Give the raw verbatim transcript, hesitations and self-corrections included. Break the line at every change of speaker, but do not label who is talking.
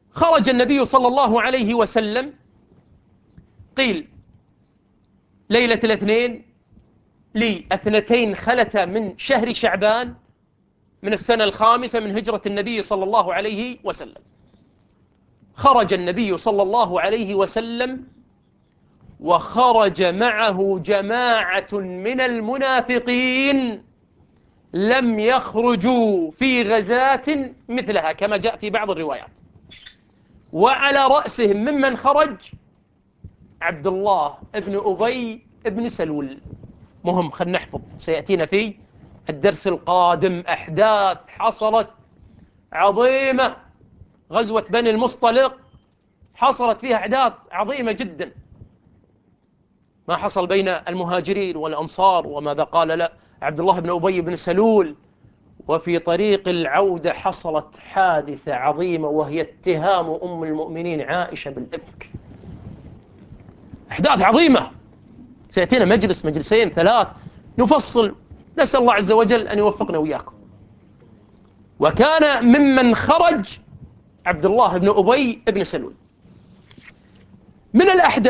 خرج النبي صلى الله عليه وسلم قيل ليلة الاثنين لاثنتين خلتا من شهر شعبان من السنة الخامسة من هجرة النبي صلى الله عليه وسلم. خرج النبي صلى الله عليه وسلم وخرج معه جماعة من المنافقين لم يخرجوا في غزاة مثلها كما جاء في بعض الروايات، وعلى رأسهم ممن خرج عبد الله ابن أبي ابن سلول. مهم، خلنا نحفظ، سيأتينا في الدرس القادم أحداث حصلت عظيمة. غزوة بني المصطلق حصلت فيها أحداث عظيمة جدا، ما حصل بين المهاجرين والأنصار وماذا قال لا عبد الله بن أبي بن سلول. وفي طريق العودة حصلت حادثة عظيمة وهي اتهام أم المؤمنين عائشة بالإفك. أحداث عظيمة سيأتينا مجلس مجلسين ثلاث نفصل، نسأل الله عز وجل أن يوفقنا وإياكم. وكان ممن خرج عبد الله بن أبي بن سلول. من الأحداث